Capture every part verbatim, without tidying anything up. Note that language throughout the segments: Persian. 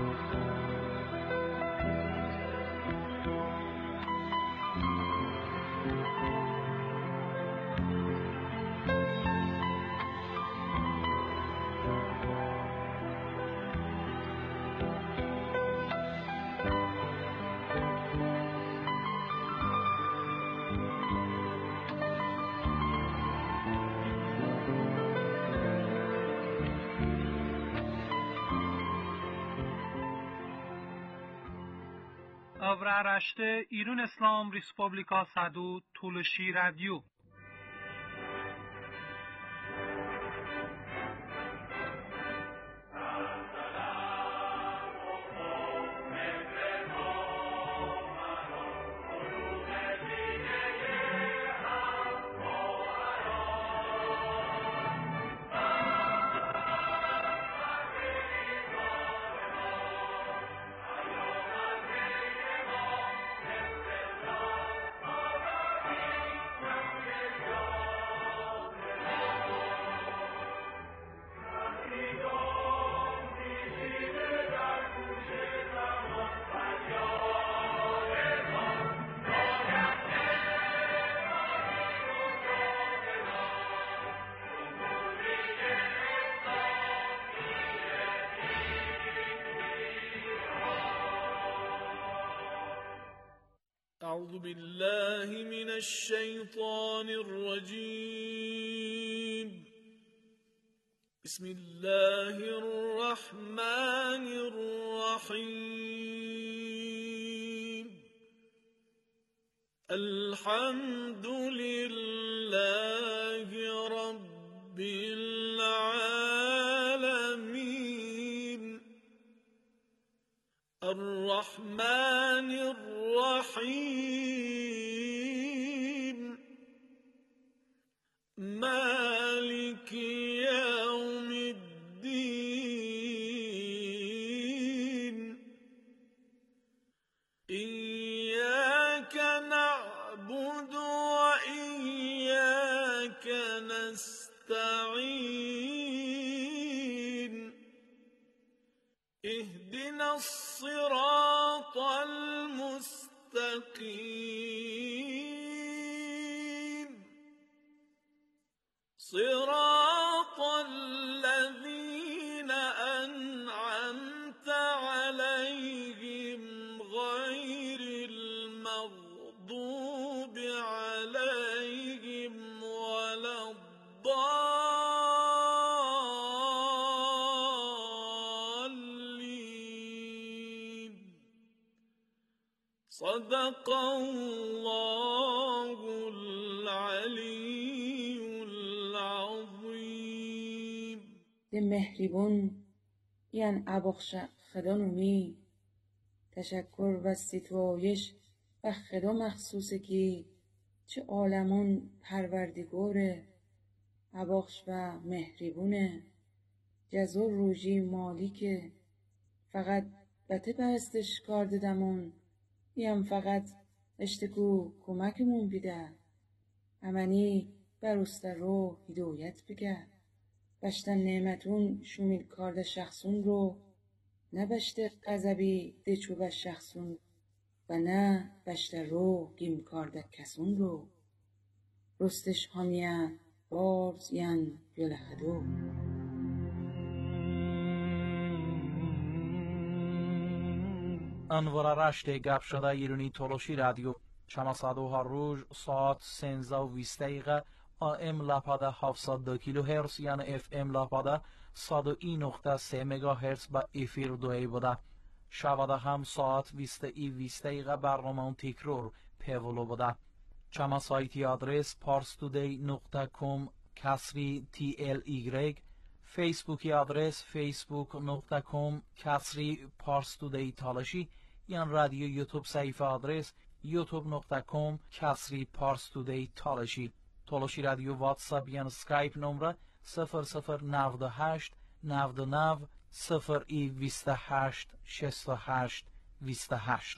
Avraaraşte İran İslam Respublika Sadu Tuluşi Radyo. أعوذ بالله من الشيطان الرجيم بسم الله الرحمن الرحيم الحمد لله رب العالمين الرحمن الرحيم مالك يوم الدين إياك نعبد وإياك نستعين اهدنا الصراط المستقيم صراط الذين أنعمت عليهم غير المغضوب عليهم ولا الضالين صدق الله العلي العظيم. ده مهربون یعن ابخش خدا نومی تشکر و ستایش و خدا مخصوصه که چه عالمون پروردگاره ابخش و مهربونه جزور روژی مالیکه فقط بته پرستش کار ددمون یم فقط اشتکو کمکمون بیده امنی برسته رو هدایت بگه بشتن نعمتون شومیل کارده شخصون رو نه بشته قذبی دچو بش شخصون و نه بشته رو گیم کارده کسون رو رستش همیه بارز ین یلخدو. انوار رشت گپ شده ایرانی تولوشی رادیو چماسادو ها روز ساعت سنزه و بیست دقیقه ام لاپاده هفتصد و دو کیلو هرتز یعنی اف ام لاپاده صد و یک نقطه سه مگا هرتز با افیر دوی بوده شواده هم ساعت بیست ای بیست دقیقه برنامه تکرار پیولو بوده چما سایتی آدرس parstoday نقطه com کسری تی ال ایگرگ فیسبوکی آدرس facebook نقطه com کسری parstoday تالشی یان رادیو یوتیوب صفحه آدرس youtube نقطه com کسری parstoday تالشی تالشی رادیو واتساپ یان سکایپ نمره صفر صفر نود و هشت نود و نه صفر ای بیست و هشت شصت و هشت بیست و هشت.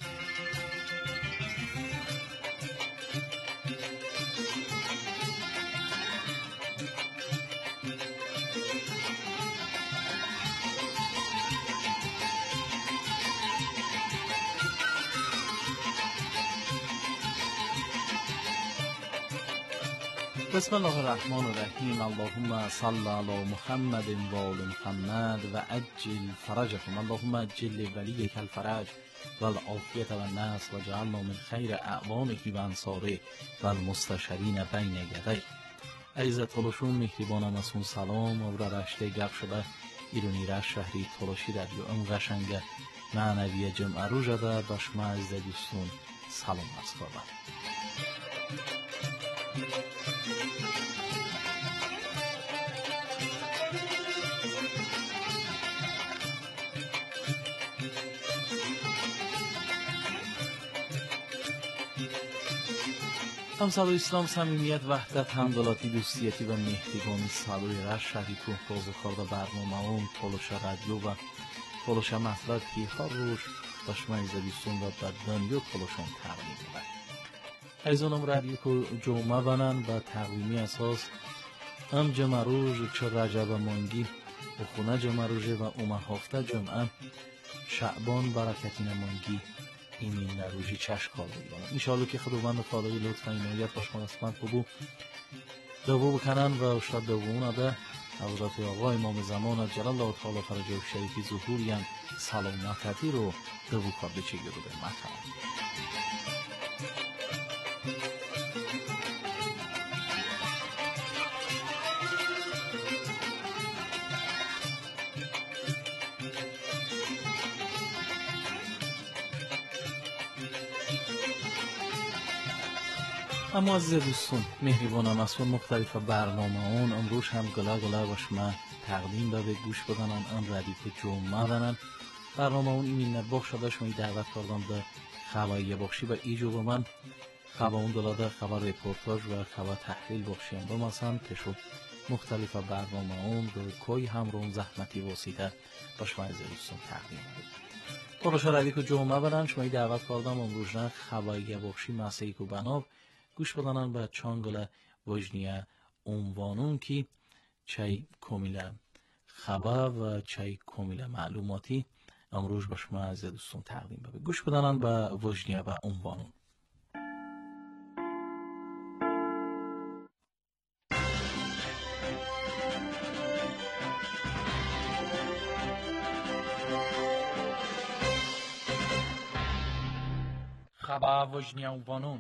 بسم الله الرحمن الرحیم. اللهم صل علی محمد و آل محمد و عجل فرجهم. اللهم عجل ولیک الفرج و العافیت و النصر و جعلنا من خیر اعوانه و انصاره و المستشرین بین یدیک. عزیز تلوشون مهربانم از اون سلام و را رشته گپ شده ایرانی رش شهری تلوشی رادیو ام قشنگ معنوی جمعه رو جده داشما عزیز دوستون سلام از کردم. همسال اسلام، صمیمیت، وحدت، همدلاتی، دوستیتی و مهربانی سالوی رش شهری تو روز خورده برنامه اون تلوش رادیو و تلوش مطلب که هر روز داشما عزیز دوستون و در دنیا تلوشون تقدیم می‌کنم. ایزانم رادیو که جمعه بنن و تقویمی اساس ام جمعه روز چه رجب مانگی و خونه جمعه روز و اومه هفته جمعه شعبان برکتی نمانگی این نروژی چشم کار بگیرم. انشاءالله که خداوند خالقی لطف و عنایت باشما قسمت بگو دوو بکنن و اشتاد دوون ده حضرت آقا امام زمان جلال الله تعالی فرجه و شریفی ظهوریم سلامتی رو دوو کارده چه گرو به مطمئن. اما از دوستون مهربانم از اون مختلف برنامه اون امروز هم گلا گلا باش من تقدیم به گوش بدنن ام رادیو جمعه دنن برنامه اون ایمین نباخ شده شما دعوت کردم به خبایی بخشی و ایجو با من خبا اون دلاده خبر رپورتاج و خبر تحلیل بخشیم با مثلا تشو مختلف برنامه اون به کوی هم رو زحمتی واسیده باش من از دوستون تقدیم بدید. تلوش رادیو جمعه بدن شما دعوت کردم امروز نه خبایی بخشی مسیح کو بناب گوش بدنن به چانگل وجنیه عنوانون که چای کمیله خبر و چای کمیله معلوماتی امروز با شما از دوستون تقدیم بده. گوش بدنن به وجنیه و عنوانون. خبر وجنیه عنوانون.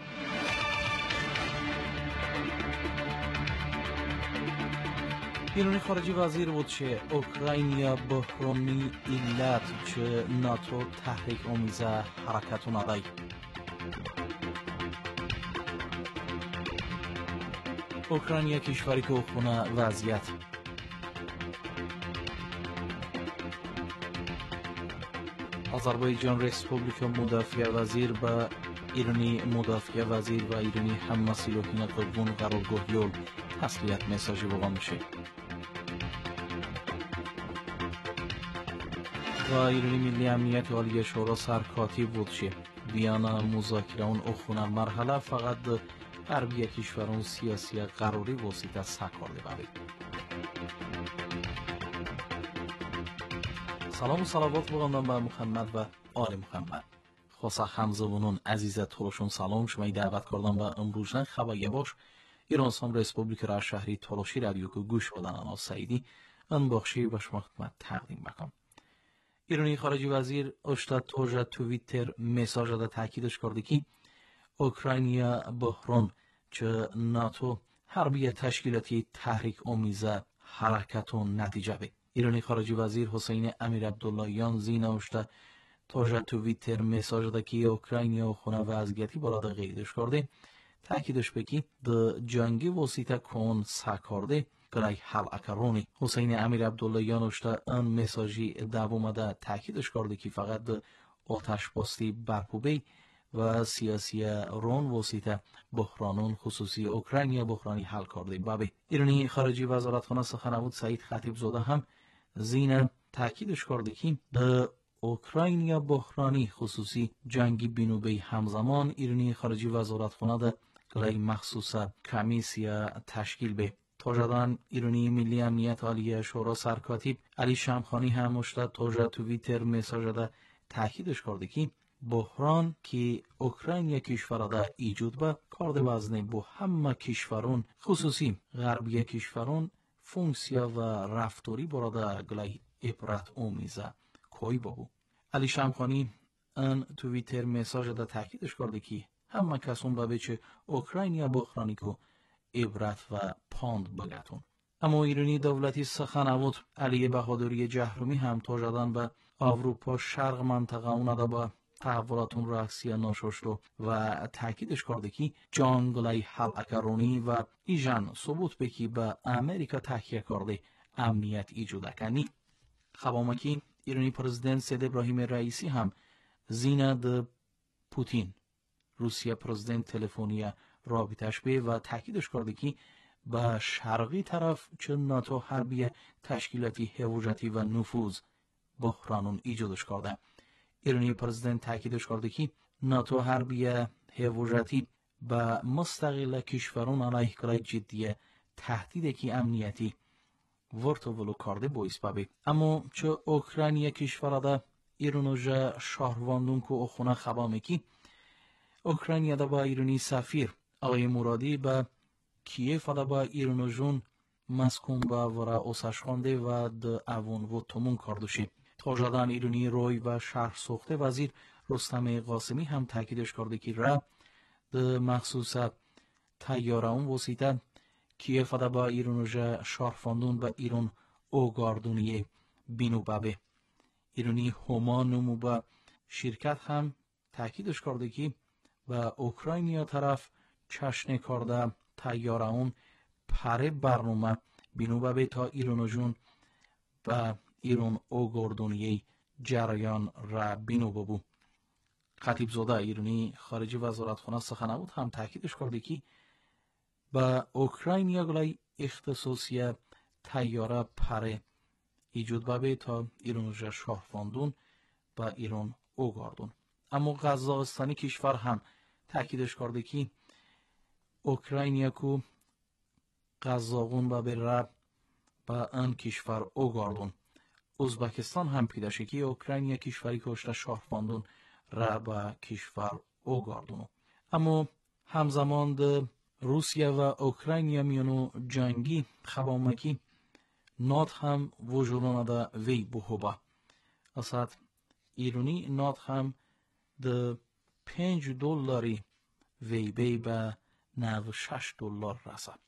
ایرانی خارجی وزیر بود چه اوکراینیا بحرانی علت چه ناتو تحریک آمیزه حرکت و ندای. اوکراینیا کشوری که خونه وضعیت آذربایجان رسپوبلیکا مدافع وزیر با ایرانی مدافع وزیر و ایرانی هم مسئولین قربون قرارگاه یول تسلیت مساجی بگم میشه. و ایرانی ملی امنیت عالی شورا سرکاتیب بود چه بیان مذاکره اون اخونه مرحله فقط غربی کشورون سیاسی قراری واسطه سکارده بابی. سلام و صلوات بگم به محمد و آل محمد. خاصه همزبانان عزیز تلوشون سلام شما دعوت کردم به امروز خبری باش ایران سام رسپوبلیک را شهری تلوشی رادیو که گوش بدن انا سعیدی ان بخشی به شما خدمت تقدیم بکنم. ایرانی خارجی وزیر اشتا توجه توییتر مساج داده تاکیدش کرده که اوکراینیا بحران چه ناتو حربی تشکیلاتی تحریک آمیزه حرکت و نتیجه به. ایرانی خارجی وزیر حسین امیر عبداللهیان زینا اشتا توجه توییتر مساج داده که اوکراینیا خونه وضعیتی بالا قیدش کرده تاکیدش بکی د جنگی واسطه کن سکارده گرای حل اکرونی. حسین امیر عبداللهیان اشتا ان مساجی دوامده تاکیدش کرده که فقط آتش باستی برپوبی و سیاسی رون واسطه بحرانون خصوصی اوکراینیا بحرانی حل کرده بابی. ایرانی خارجی وزارتخانه سخنگوی سعید خطیب زاده هم زین تاکیدش کرده که د اوکراینیا بحرانی خصوصی جنگی بینوبی همزمان ایرانی خارجی وزارتخانه ده گرای مخصوص کمیسیا تشکیل به. توجدان ایرانی ملی امنیت عالی شورا سرکاتیب علی شمخانی هم اشتا توجه توییتر مساج ده تاکیدش کرده که بحران که اوکراین یک کشور دا ایجود با کارد وزنی با همه کشورون خصوصی غربی کشورون فونکسیا و رفتاری برادا گلای عبرت اومیزه کوی بابو. علی شمخانی ان توییتر مساج دا تاکیدش کرده که همه کسون با بچه اوکراینیا بحرانی کو عبرت و پاند بگتون. اما ایرانی دولتی سخنوات علی بهادری جهرومی هم توجدن به اروپا شرق منطقه اونده با تحولاتون راکسیا ناششتو و تاکیدش کرده که جانگلای حل اکرونی و ایجان ثبوت بکی به امریکا تحکیه کرده امنیت ایجاد کنی. خبامکی ایرانی پرزیدنت سید ابراهیم رئیسی هم زینه د پوتین روسیه پرزیدنت تلفنی رابطش به و تاکیدش کرده که به شرقی طرف چه ناتو حربی تشکیلاتی حوجتی و نفوذ بحرانون ایجادش کرده. ایرانی پرزیدنت تاکیدش کرده که ناتو حربی حوجتی به مستقل کشورون علیه کرای جدی تهدید که امنیتی ورتو ولو کرده باعث بابه. اما چه اوکراینیا کشور دا ایرانو جا شهرواندون که اخونه خبامه که اوکراینیا دا با ایرانی سفیر آقای مرادی با کیف دا با ایرانو جون مسکون با ورا اوسش خانده و دا اوون و تومون کردوشی. تاجدان ایرانی روی و شهر سوخته وزیر رستم قاسمی هم تاکیدش کرده که را دا مخصوص تیاره اون وسیطه کیف دا با ایرانو جا شهرواندون با ایران اوگاردونی بینو بابه. ایرانی همان با شرکت هم تاکیدش کرده که و اوکراینیا طرف چشن کرده تیاره اون پره برنامه بینو بابه تا ایرانو جون و ایران اوگاردونی جریان را بینو بابو. خطیب زاده ایرانی خارجی وزارت خانه سخنوات هم تاکیدش کرده که با اوکراینیا گلای اختصاصی تیاره پره ایجاد بابه تا ایران جا شهرواندون با ایران اوگاردون. اما قزاقستانی کشور هم تاکیدش کرده که اوکراینیا کو قزاقون با بره با ان کشور اوگاردون. ازبکستان هم پیداشه که اوکراینیا کشوری کشته شهرواندون را با کشور اوگاردون. اما همزمان ده روسیه و اوکراینیا میانو جنگی خبامکی نات هم وجودانه دا وی بخوبه. اصلا ایرانی نات هم ده پنج دلاری وی بی به نو شش دلار رسد.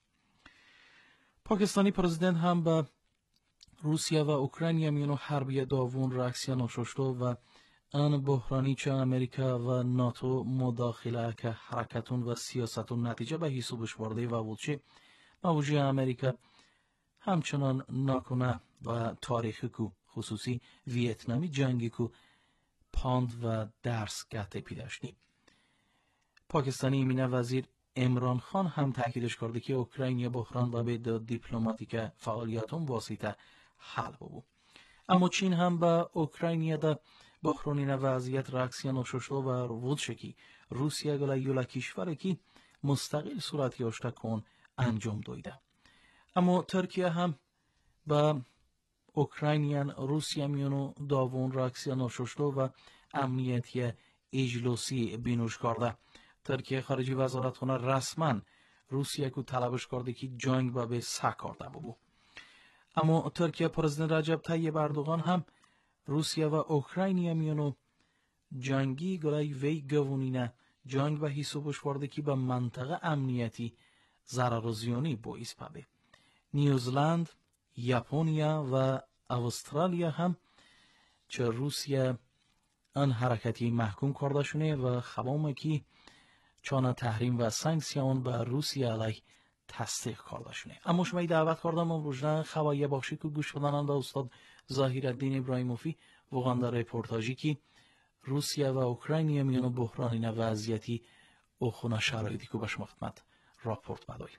پاکستانی پرزیدنت هم به روسیه و اوکراینیا میانو حربی داوون راکسیا ناششتو و ان بحرانی چه امریکا و ناتو مداخله که حرکتون و سیاستون نتیجه به حسابش برده و بودشه موجه امریکا همچنان ناکنه و تاریخی کو خصوصی ویتنامی جنگی کو پاند و درس گته پیداشتی. پاکستانی امینه وزیر عمران خان هم تاکیدش کرده که اوکراینیا بحران و به دیپلماتیک فعالیتون واسطه حل بود. اما چین هم با اوکراینیا دا بحرانی وضعیت راکسیا ناششتو و وود شکی روسیه گلا یولا کشوره که مستقل صورت یاشته کن انجام دویده. اما ترکیه هم با اوکراینیان روسیه میانو داوون راکسیا ناششتو و امنیتی اجلاسی بینوش کرده. ترکیه خارجی وزارت خانه رسما روسیه کو طلبش کرده که جنگ با به سه کرده بود. اما ترکیه پرزیدنت رجب طیب اردوغان هم روسیه و اوکراینیا میانو جنگی گلای وی گوونینه جنگ و حسابش ورده که به منطقه امنیتی ضرر و زیانی باعث پده. نیوزلند، ژاپنیا و استرالیا هم چه روسیه ان حرکتی محکوم کرده شونه و خبامه که چانه تحریم و سانکسیون به روسیه علیه تصدیق کرده شونه. اما شما دعوت کردم امروز خبایی بخشی که گوش بدنن به استاد ظاهرالدین ابراهیموفی واقعا در رپورتاجی که روسیه و اوکراینیا میانو بحرانی وضعیتی و خونه شرایطی که به شما خدمت راپورت بدای.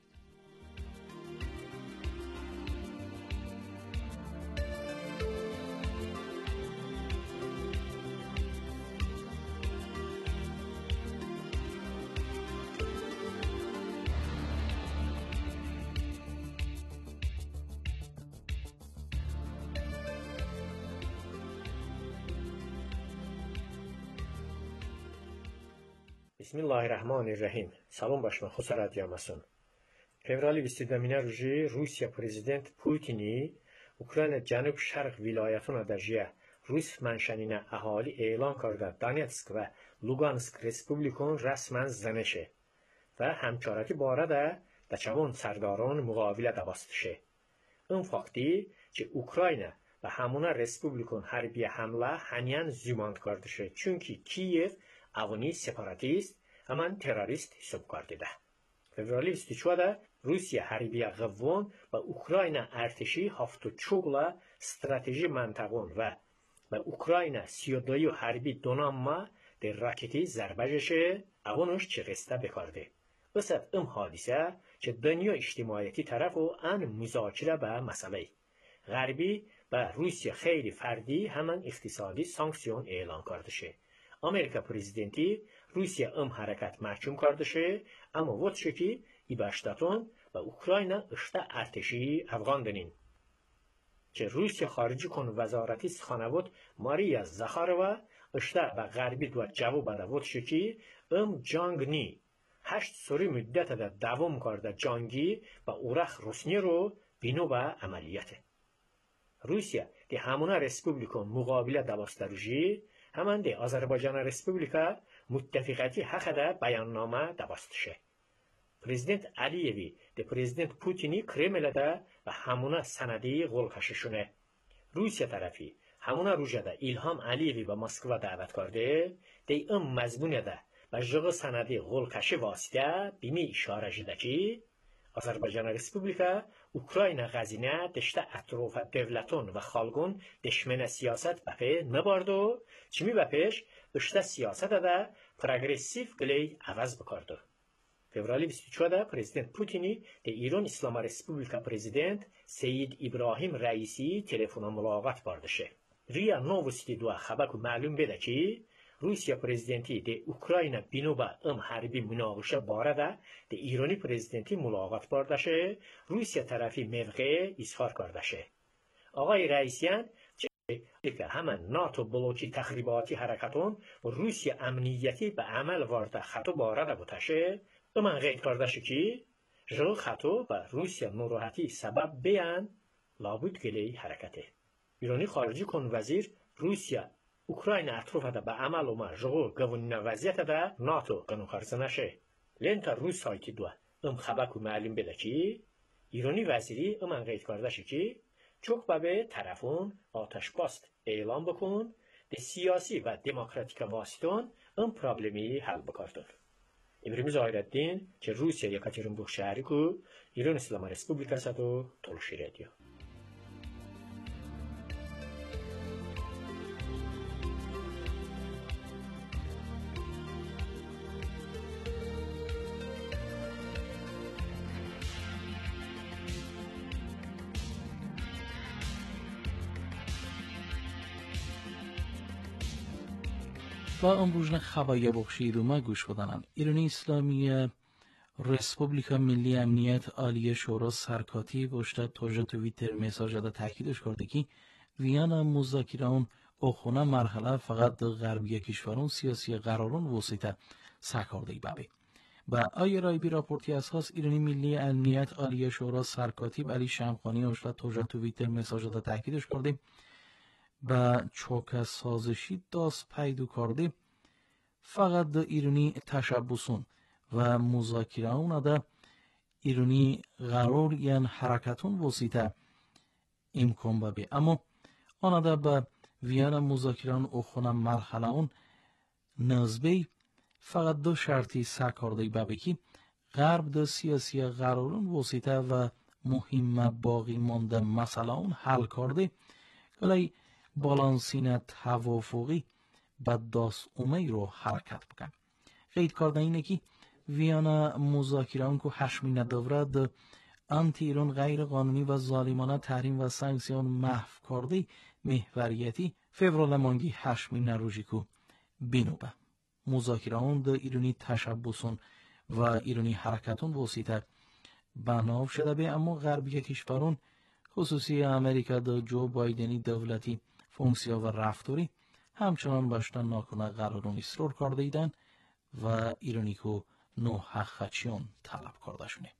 بسم الله الرحمن الرحیم. سلام باش من خسرو رادیامسون. فevral بیست و دو روزی روسیه پرزیدنت پوتینی اوکراین جنوب شرق ولایتون درجه روس منشنین اهالی اعلان کرده دانیتسک و لوگانسک رسپوبلیکون رسما زنشه و همچارتی بارده دچبون سرداران مقابله دباستشه. این فاکتی که اوکراین و همونا رسپوبلیکون حربی حمله هنیان زیماند کرده شه چونکی کیف اوانی سپاراتیست همان تروریست حساب کرده ده. فevral بیست و چهار روسیه حربی قوان و اوکراین ارتشی هفت و چوغلا استراتژی منطقون و و اوکراین سی و دو حربی دوناما در راکتی ضربهشه اوانش چرسته بکرده. وسط ام حادثه که دنیا اجتماعیتی طرف و ان مذاکره به مسئله غربی و روسیه خیلی فردی همان اقتصادی سانکسیون اعلان کرده شه. امریکا پرزیدنتی روسیه ام حرکت محکوم کرده شه اما وقت شکی ای باشتاتون و اوکراین اشته ارتشی افغان دنین. که روسیه خارجی کن وزارتی سخانوت ماریا زخاروا اشته و غربی دو جواب بده وقت شکی ام جانگ نی هشت سوری مدت ده دوام کرده جانگی و اورخ روسنی رو بینو به عملیته. روسیه دی همونا رسپوبلیکون مقابله دباستروژی همان دی آذربایجان رسپوبلیکا متفقاتی حق ده بیاننامه دباستشه. پرزیدنت علیوی دی پرزیدنت پوتینی کرمل ده و همونا سندی قول کششونه. روسیه طرفی همونا روژه ده ایلهام علیوی به مسکو دعوت کرده دی ام مضمون ده و جغ سندی قول کشی واسطه بیمی اشاره جده که آذربایجان رسپوبلیکا اوکراین غزینه دشته اطراف دولتون و خالگون دشمن سیاست بپه نباردو چمی بپش اشته سیاست ده پروگرسیو گلی عوض بکردو. فevral بیست و چهار پرزیدنت پوتینی ده ایران اسلام رسپوبلیکا پرزیدنت سید ابراهیم رئیسی تلفن ملاقات باردشه. ریا نووستی دو خبر معلوم بده که روسیه پرزیدنتی ده اوکراین بینو با ام حربی مناقشه بارده ده ایرانی پرزیدنتی ملاقات باردشه روسیه طرفی موقع اظهار کردشه. آقای رئیسیان که همان ناتو بلوکی تخریباتی حرکتون و روسیه امنیتی به عمل وارده خطو بارده بودشه امان غیر کردشه که جلو خطو و روسیه ناراحتی سبب بیان لابد گلی حرکته. ایرانی خارجی کن وزیر روسیه اوکراین اطراف ده به عمل اومد جغو گوونین وضعیت ده ناتو قنو خرزه نشه. لین تا روز سایتی دو ام خبک و معلوم بده که ایرانی وزیری ام انقید کرده شه که چوک به طرفون آتش باست اعلام بکن ده سیاسی و دموکراتیک واسطون ام پرابلمی حل بکردن. امروز آیردین که روسیه یکاترینبورگ شهری کو ایران اسلام رسپوبلیکا سدو تولشی رادیو. با امروز خبری بخشیدوما گوش بدانم. ایرانی اسلامی رسپوبلیکا ملی امنیت عالی شورا سرکاتی باشد توجه توییتر مساج داده تاکیدش کرده که ویانا مذاکره‌ان اخونا مرحله فقط غربی کشورون سیاسی قرارون وسیطه سرکارده بابه. با آیه رای بی راپورتی اساس ایرانی ملی امنیت عالی شورا سرکاتی علی شمخانی باشد توجه توییتر مساج داده تاکیدش کرده با چوک سازشی داست پیدا کرده فقط دا ایرانی تشبسون و مذاکره اون دا ایرانی قرار یعن حرکتون وسیطه امکان ببی اما آن دا با ویانا مذاکران اخونا مرحله اون نزبی فقط دو شرطی سرکارده ببی که غرب دا سیاسی قرارون وسیطه و مهم باقی مانده مسئله اون حل کرده ولی بالانسین توافقی با داست اومی رو حرکت بکن. قید کرده اینه که ویانا مذاکره که هشمین دورد انتی ایران غیر قانونی و ظالمانه تحریم و سانکسیون محو کرده محوریتی فevral مانگی هشمین روزی که بینوبه. مذاکره ده ایرانی تشبسون و ایرانی حرکتون وسیطه بناو شده به اما غربی کشورون خصوصی امریکا ده جو بایدنی دولتی فونکسیا و رفتاری همچنان باشتن ناکنه قرارون اصرار کرده ایدن و ایرانیکو نو حقچیون طلب کرده شونه.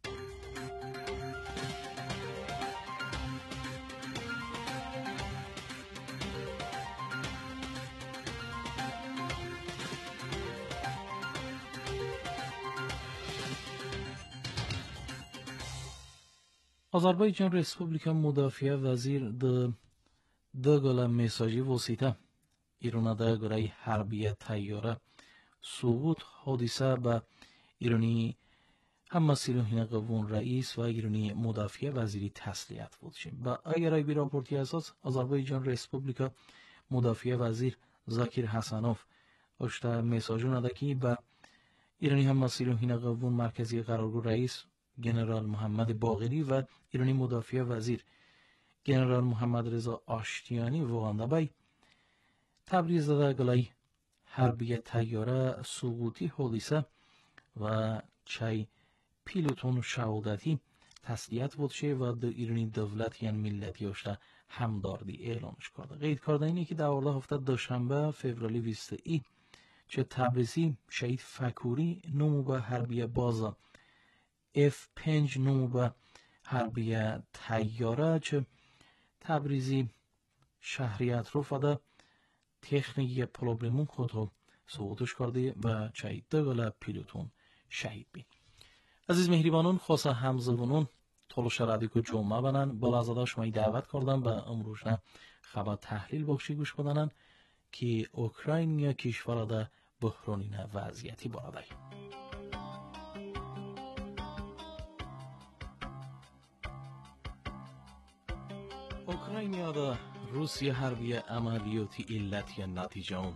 Azərbaycan Respublika Müdafiə Vəzir د دگل مساجی وسیطه ایران دا گرای حربی تیاره سقوط حادثه به ایرانی هم مسئول هنه قوون رئیس و ایرانی مدافع وزیری تسلیت بودشیم. با اگر بی راپورتی اساس آذربایجان ریسپوبلیکا مدافع وزیر زاکیر حسنوف اشتا مساجون ادکی به ایرانی هم مسئول هنه قوون مرکزی قرارگاه رئیس جنرال محمد باقری و ایرانی مدافع وزیر جنرال محمد رضا آشتیانی وانده بای تبریز داده گلای حربی تیاره سقوطی حادثه و چای پیلوتون شهادتی تسلیت بودشه و در ایرانی دولت یعنی ملتی اشتا همداردی اعلانش کرده. قید کرده اینه که دوازده هفته دوشنبه فوریه بیست ای چه تبریزی شهید فکوری نمو به حربی بازا اف پنج نمو به حربی تیاره چه تبریزی شهریت رو فدا تکنیکی پروبلمون خود رو سقوطش کرده و چای دگل پیلوتون شهید بین. عزیز مهریبانون خاصه همزبانون تولوش رادیو جمعه بنن با لحظه شما دعوت کردم به امروزنا خبر تحلیل بخشی گوش بدنن که اوکراین یا کشور ده بحرانی وضعیتی باراده. اوکراینیا دا روسیه حربی عملیاتی علتی نتیجه اون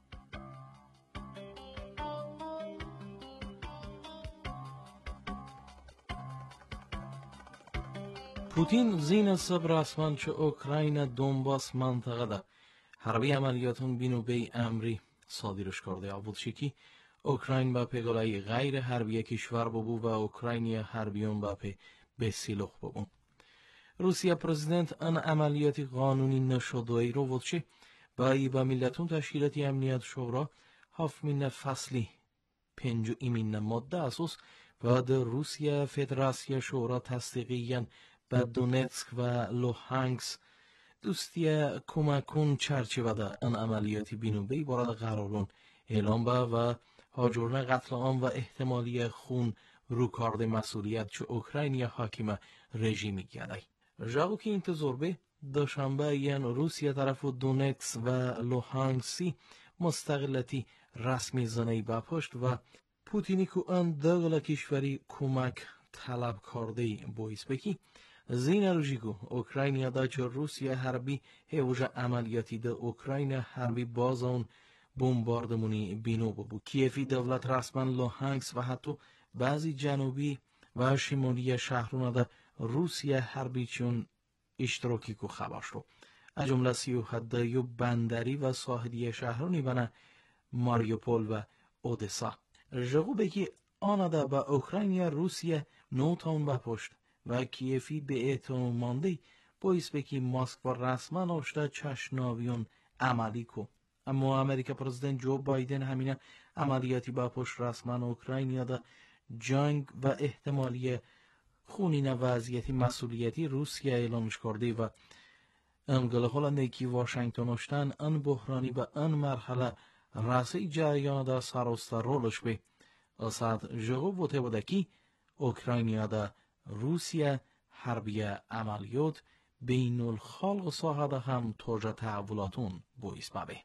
پوتین زین سب رسما چه اوکراین دونباس منطقه دا حربی عملیاتون بینو بی امری صادرش کرده بود شکی اوکراین با پیگلای غیر حربی کشور ببو و اوکراینی حربیون با پی به سیلوخ ببون. روسیه پرزیدنت ان عملیاتی قانونی نشده ای رو ودشه با ای با ملتون تشکیلاتی امنیت شورا هفمین فصلی پنجو ایمین ماده اساس و در روسیه فدراسیه شورا تصدیقیان به دونتسک و لوهانسک دوستی کمکون چرچیوه ده ان عملیاتی بینوبهی بارد قرارون اعلام به و هاجرن قتل عام و احتمالی خون رو کارد مسئولیت چه اوکراینی حاکم رژیمی گردی. جاگو که انتظار به دوشنبه یعن روسیه طرف دونتسک و لوهانسی مستقلتی رسمی زنی بپشت و پوتینی که ان دگل کشوری کمک طلب کرده بایست بکی زین روژیگو اوکراینیا دا چه روسیه حربی هیوژ عملیاتی دا اوکراین حربی بازون بمباردمونی بینو ببو. کیفی دولت رسما لوهانسک و حتی بعضی جنوبی و شمالی شهرون دا روسیه حربی چون اشتراکی کو خبر شد. از جمله سی و هدیو بندری و ساحلی شهرونی بنا ماریوپول و اودسا. جگو بگی آن دا با اوکراینیا روسیه نوتان بپشت و کیفی به اعتماد مانده باعث بکی مسکو رسما اشتا چشناویون عملی کو. اما امریکا پرزیدنت جو بایدن همینه عملیاتی بپشت رسما اوکراینیا دا جنگ و احتمالی خونین وضعیتی مسئولیتی روسیه اعلامش کرده و انگل هلنده که واشنگتن اشتن ان بحرانی به ان مرحله رسی جریان دا سراستا رولش به اصد جغو بوده بوده که اوکراینیا دا روسیه حربی عملیات بین الخلق ساحه دا هم توجه تحولاتون بایست ببه.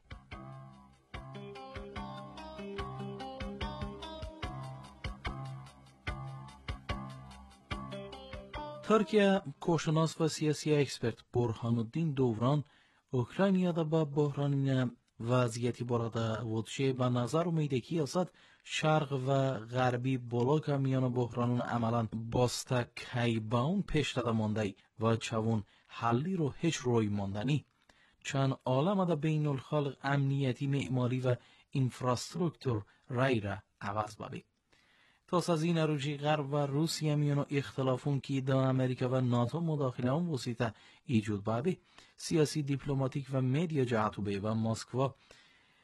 ترکیه کوشناس و سیاسی اکسپرت برهان الدین دوران اوکراینیا دا با بحرانی وضعیتی باراده ودشه به نظر اومیده که اصد شرق و غربی بلاک میان بحرانون عملا باسته کیباون پیش داده مانده و چون حلی رو هیچ روی ماندنی چند عالم دا بین الخلق امنیتی معماری و انفراسترکتور رای را عوض ببی. تاس از این روزی غرب و روسیه میانو اختلافون که دا امریکا و ناتو مداخله اون وسیطه ایجود بابی سیاسی دیپلماتیک و مدیا جهتو به و مسکو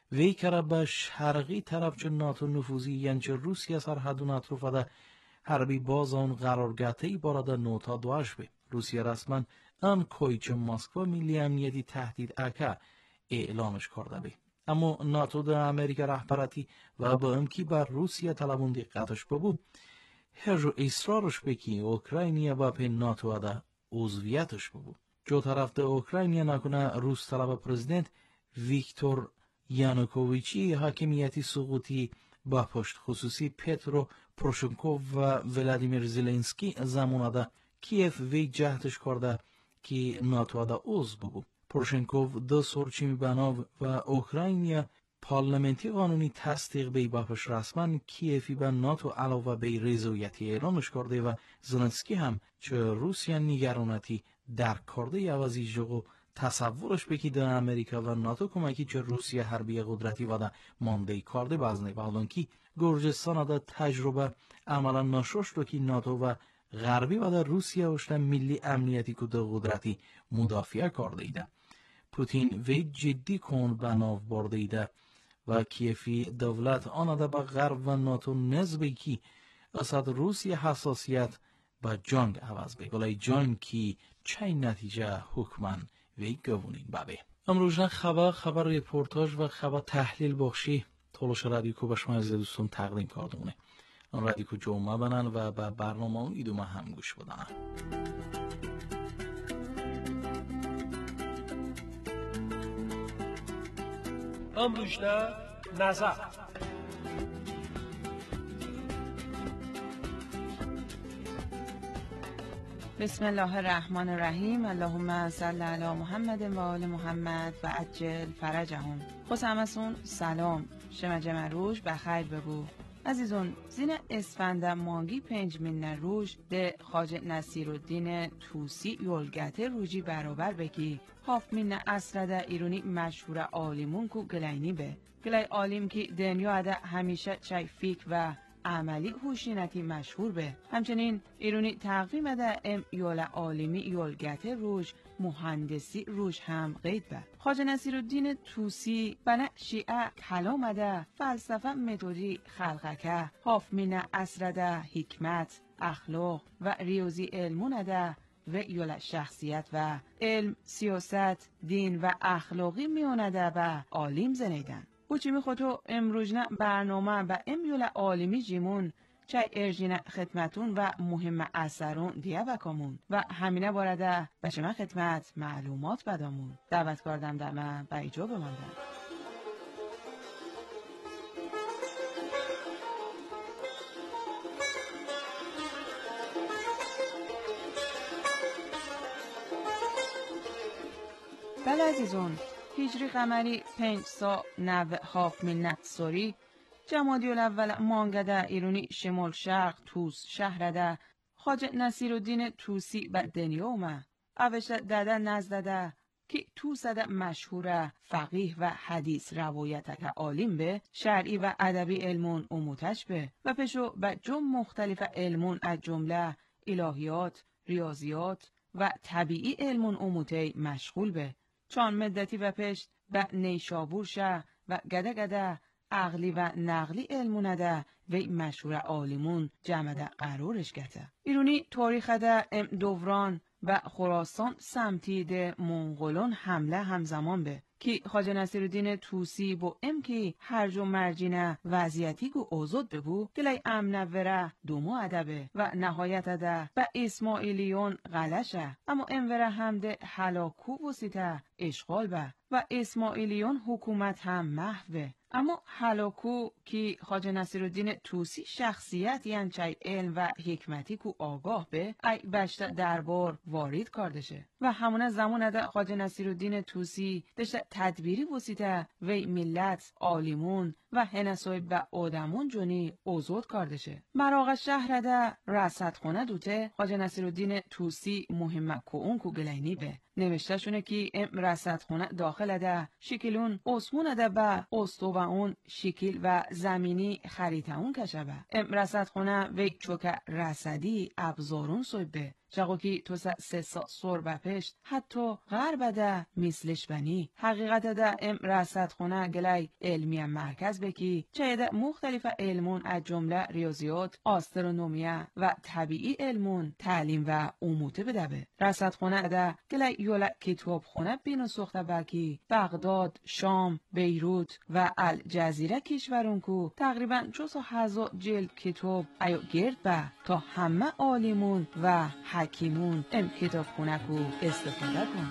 وی کرا به شرقی طرف چه ناتو نفوذی ینچه روسیه سرحدون اطروفه حربی باز آن قرارگاهی بارد نوتا دواش به روسیه رسما ام کویچ مسکو ملی امنیتی تهدید اکا اعلامش کرده بی. اما ناتو در امریکا رهبرتی و با امکی بر روسیه طلبون دقتش ببود هرجو اصرارش بکی اوکراینیا با پی ناتو ده عضویتش ببود. جو طرف ده اوکراینیا نکنه روس طلب پرزیدنت ویکتور یانوکوویچی حاکمیتی سقوطی با پشت خصوصی پترو پروشنکوف و ولادیمیر زلنسکی زمان ده کیف وی جهتش کرده که ناتو ده عضو ببود. پروشنکوف دو سرچیمی بناو و اوکراینیا پارلمنتی قانونی تصدیق بی باپش رسما کیفی به ناتو علاوه به رضایتی اعلامش کرده و زلنسکی هم چه روسیه نگرانتی درک کرده عوضی جگو تصورش بکی در امریکا و ناتو کمکی چه روسیه حربی قدرتی و ده مانده کرده بازنه بادن کی گرجستان ده تجربه عملا ناشوش رو که ناتو و غربی و ده روسیه وشته ملی امنیتی که ده قدرتی مدافع کرده ایده. پوتین وی جدی کن بناو برده ایده و کیفی دولت آنده با غرب و ناتو نزبی کی اصد روسیه حساسیت با جنگ عوض بی گلای جنگ کی چه نتیجه حکمن وی گوونین بابه. امروزنا خبر خبر ریپورتاج و خبر تحلیل بخشی تولوش رادیو کو به شما از دوستون تقدیم کردونه. اون رادیو کو جمعه بنن و به برنامه اون ایدومه هم گوش بدن. امروزنا نظر بسم الله الرحمن الرحیم. اللهم صل علی محمد و آل محمد و عجل فرجهم. خوش همسون سلام شما جمع روش بخیر بگو عزیزون. زین اسفند مانگی پنج من روش ده خواجه نصیرالدین توسی یولگت روجی برابر بکی هاف من اصر ده ایرونی مشهور عالمون کو گلینی به گلی عالم کی دنیا ده همیشه چای فیک و عملی هوشینتی مشهور به. همچنین ایرونی تقویم ده ام یول عالمی یولگت روش مهندسی روش هم قید به. خواجه نصیرالدین توسی بنا شیعه کلام ده فلسفه متدی خلقکه هاف من اصر ده حکمت اخلاق و ریاضی علمون ده و یول شخصیت و علم سیاست دین و اخلاقی میونه ده و عالم زنیدن. او چی میخوتو امروزنا برنامه و امیول عالمی جیمون چای ارژین خدمتون و مهم اثرون دیه بکامون و همینه بارده به شما خدمت معلومات بدامون دعوت کردم دمه به ایجا بماندم. بله عزیزون، هجری قمری پنج سا نو هاف منت سوری جمادی الاول مانگده ایرونی شمال شرق توس شهرده خواجه نصیرالدین توسی به دنیا اومه اوشته داده نزدده که توسده مشهوره فقیه و حدیث روایت که عالم به شرعی و ادبی علمون اموتش به و پشو به جم مختلف علمون از جمله الهیات، ریاضیات و طبیعی علمون اموته مشغول به. چون مدتی و پشت به نیشابور شه و گده گده عقلی و نقلی علمونه ده و مشهور عالمون جمع ده قرارش گته. ایرونی تاریخ ده ام دوران و خراسان سمتی ده منغولون حمله همزمان به که خواجه نصیرالدین توسی با ام که هرج و مرجینه وضعیتی گو اوزود ببو گلی امنوره دومو ادبه و نهایت ده به اسماعیلیون غلشه اما اموره هم ده حلاکو وسیطه اشغال به و اسماعیلیون حکومت هم محوه. اما حلاکو که خواجه نصیرالدین توسی شخصیت یعنی چای علم و حکمتی کو آگاه به ای بشت دربار وارد کردشه و همونه زمان ده خواجه نصیرالدین توسی دشت تدبیری وسیطه وی ملت عالمون و هنسای به آدمون جونی اوزود کردشه. مراغ شهر ده رصدخونه دوته خواجه نصیرالدین توسی مهمه کو اون کو گلینی به نوشته شونه که ام رصدخونه داخل ده شکلون اسمون ده به استو و اون شکل و زمینی خریطه اون کشه به ام رصدخونه وی چوک رصدی ابزارون سوی به جاقوکی تو سه سا سور بپشت حتی غرب ده مثلش بنی حقیقت ده ام رصد خونه گلی علمی مرکز بکی چه ده مختلف علمون از جمله ریاضیات، آسترونومیا و طبیعی علمون تعلیم و اموته بدبه. رصد خونه ده گلی یولا کتاب خونه بینو سخته بکی بغداد، شام، بیروت و الجزیره کشورون کو تقریبا چوسو هزار جلد کتاب ایو گرد به تا همه عالمون و حکیمون ام کتاب خونه کو استفاده کن.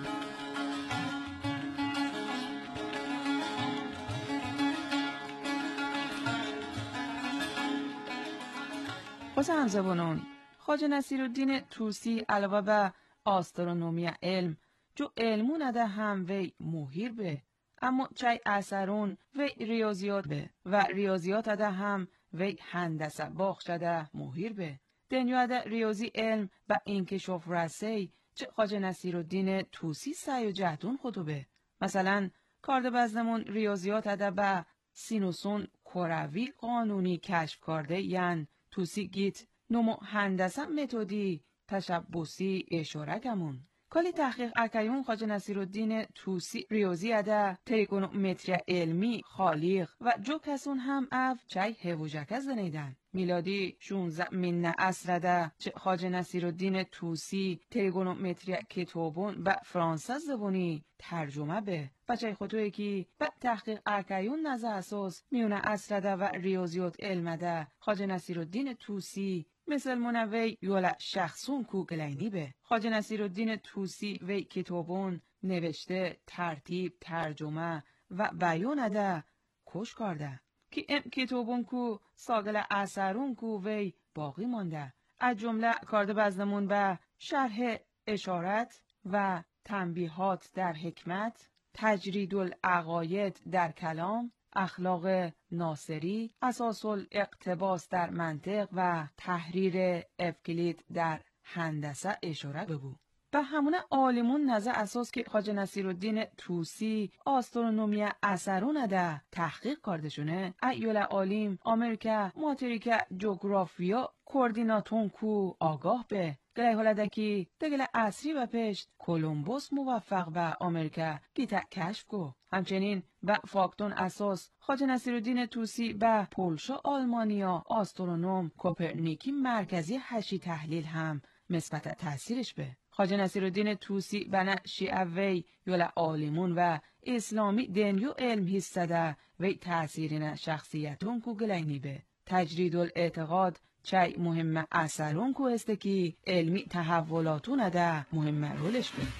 خوز همزبانون خواجه نصیرالدین طوسی علاوه به آسترونومی علم جو علمون ده هم وی موهیر به اما چای اثرون وی ریاضیات به و ریاضیات ده هم وی هندسه باخ شده موهیر به دنیا ده ریاضی علم با انکشاف رسی چه خواجه نصیرالدین طوسی سعی و جهدون خودو به مثلا کارده بزنمون ریاضیات ده با سینوسون کروی قانونی کشف کرده یعن طوسی گیت نمو هندسه متدی تشبوسی اشاره کمون کلی تحقیق اکیون خواجه نصیرالدین طوسی ریاضی اده تریگونومتری علمی خالیق و جو کسون هم اف چای هوجکه زنیدن میلادی شونزده من عصر ده چه خواجه نصیرالدین طوسی تریگونومتری کتابون به فرانسه زبونی ترجمه به بچه خودوی که به تحقیق اکیون نظر اساس میونه عصر ده و ریاضیات علم ده خواجه نصیرالدین طوسی مثل منوی یولا شخصون کو گلینی به خواجه نصیرالدین طوسی وی کتابون نوشته ترتیب ترجمه و بیان ده کش کرده که ام کتابون کو ساگل اثرون کو وی باقی مانده از جمله کارده بزنمون به شرح اشارت و تنبیهات در حکمت تجرید العقاید در کلام اخلاق ناصری، اساس الاقتباس در منطق و تحریر اوکلید در هندسه اشاره ببو. به همونه عالمون نظر اساس که خواجه نصیرالدین طوسی آسترونومی اثرون ده تحقیق کردشونه ایول عالم امریکا ماتریکا جغرافیا کوردیناتون کو آگاه به گله هلدکی دگل اصری و پشت کولومبوس موفق به امریکا گیتا کشف کو همچنین به فاکتون اساس خواجه نصیرالدین طوسی به پولشا آلمانیا آسترونوم کوپرنیکی مرکزی هشی تحلیل هم مثبت تاثیرش به خواجه نصیرالدین طوسی بنا شیعه وی یولا عالمون و اسلامی دنیو علم هستده وی تأثیرین شخصیتون کو گلینی به تجرید الاعتقاد چای مهم اثرون کو است که علمی تحولاتون ده مهم رولش به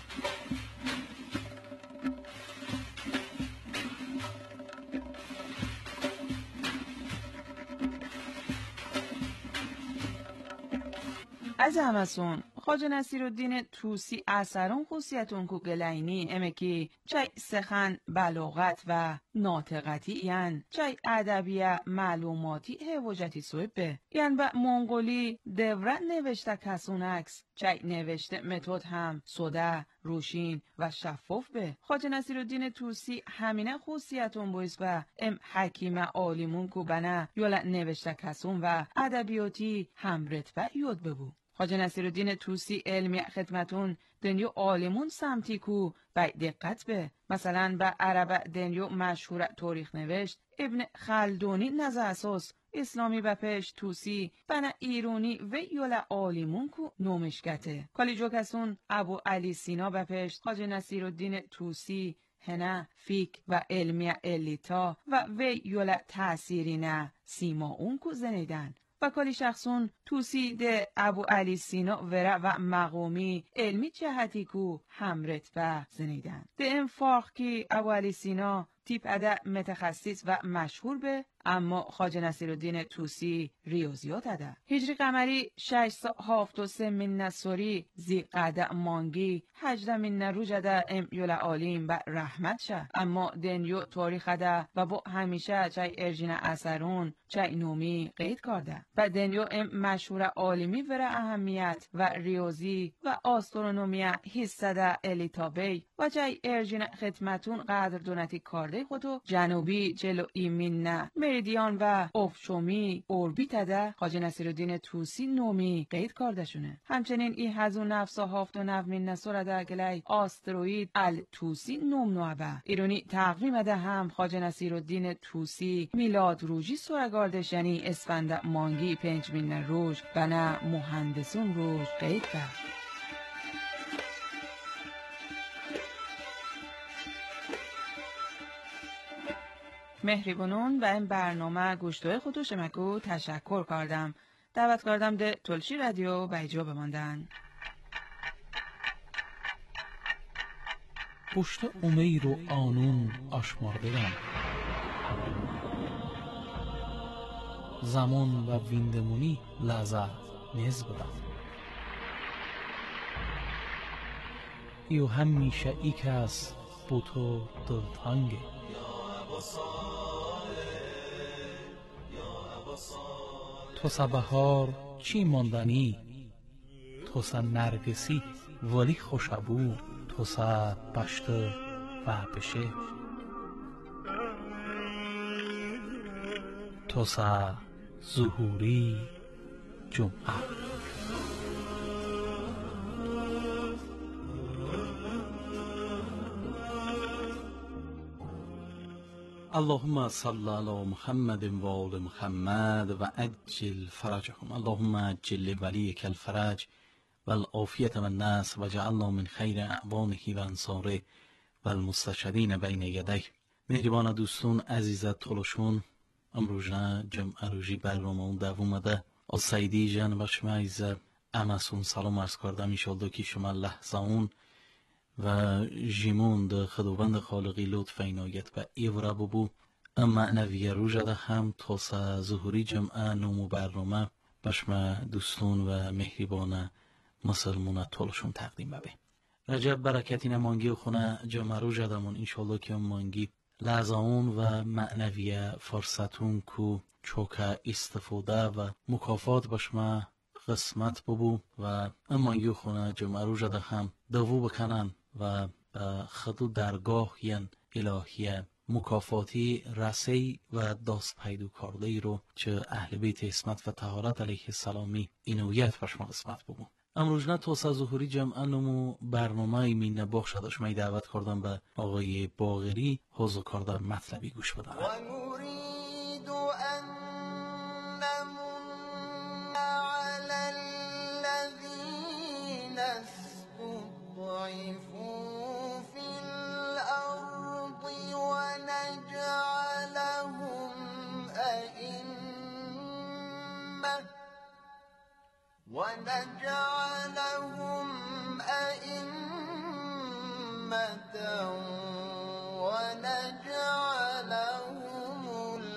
از همسون خواجه نصیرالدین طوسی اثرون خصوصیتون کو گلینی امه که چای سخن بلاغت و ناطقتی یعن چای ادبیه معلوماتی هوجتی سویبه یعن به منگولی دوره نوشته کسونکس چای نوشته متد هم سوده روشین و شفاف به خواجه نصیرالدین طوسی همینه خصوصیتون بویز به ام حکیم عالمون کو بنا یولا نوشته کسون و ادبیاتی هم رتبه یود ببو خواجه نصیرالدین طوسی علمی خدمتون دنیو عالمون سمتی کو بای دقت به مثلا به عرب دنیو مشهور تاریخ نوشت ابن خلدونی نظر اساس اسلامی به پیش طوسی بنا ایرونی و یولا عالمون کو نومشگته کالی جو کسون ابو علی سینا به پیش خواجه نصیرالدین طوسی هنه فیک و علمی الیتا و وی یولا تأثیرینه سیما اون کو زنیدن و کالی شخصون توسی ده ابو علی سینا وره و مقومی علمی جهتی کو همرت و زنیدن ده انفاق که ابو علی سینا تیپ اده متخصص و مشهور به اما خواجه نصیرالدین طوسی ریاضیات اده هجری قمری ششصد و هفتاد و سه من نصوری زی قده مانگی هجده من نروج اده ام یولا عالیم و رحمت شه اما دنیو تاریخ اده و با همیشه چای ارجین اثرون چای نومی قید کرده و دنیو ام مشهور عالمی وره اهمیت و ریاضی و آسترونومی حسده الیتابی و چای ارجین خدمتون قدر دونتی کرده خودو جنوبی جلو ایمین نه شیدیان و افشومی اوربیتده خواجه نصیرالدین توسی نومی قید کاردشونه. همچنین ای هزو نفسا هافت و نو من نسورده گلی آستروید ال توسی نوم نوابه ایرونی تقویم ده هم خواجه نصیرالدین توسی میلاد روژی سورگاردش یعنی اسفند مانگی پنج من روژ بنا مهندسون روژ قید کرد. مهریبونون و این برنامه گوشتوی خودش مگو تشکر کردم. دعوت کردم ده تلشی رادیو بیجا بماندن. پشت امیر و آنون آشمارده دم زمان و ویندمونی لحظه نیز بودم ایو همیشه ای کس بو تو دلتانگه تو سا بهار چی ماندنی تو سا نرگسی ولی خوشبو تو سا پشت و بشه تو سا ظهوری جمعه. اللهم صل على محمد و آل محمد و عجل فرجهم. اللهم عجل وليك الفرج والعافية والنصر وجعلنا من خیر اعوانه و انصاره و المستشهدین بین یدیه. مهربان دوستان عزیز تلوشون امروزنا جمعه روزی برنامه دوم ده از سیدی جان بشما عزیز امسون سلام عرض کردم. ایشالله که شما لحظه اون و جیمون ده خداوند خالقی لطف عنایت و ایوره ببو معنوی روژه هم تا ظهوری جمعه نومو برنامه بشما دوستون و مهربان مسلمون طولشون تقدیم ببه. رجب برکتی نمانگی خونه جمعه روژه دمون انشالله که مانگی لحظاون و معنوی فرصتون کو چوکه استفاده و مکافات بشما قسمت ببو و مانگی خونه جمعه روژه ده هم دوو بکنن و خدو درگاه ین الهیه مکافاتی رسی و داست پیدو کرده ای رو چه اهل بیت اسمت و طهارت علیه السلامی اینویت بشما قسمت ببون. امروز نه توسا ظهوری جمعه نمو برنامه مینه باخ شدش می دعوت کردم به آقای باقری حضور کردم مطلبی گوش بدن. ضعفوا في الأرض ونجعلهم أئمة ونجعلهم أئمة ونجعلهم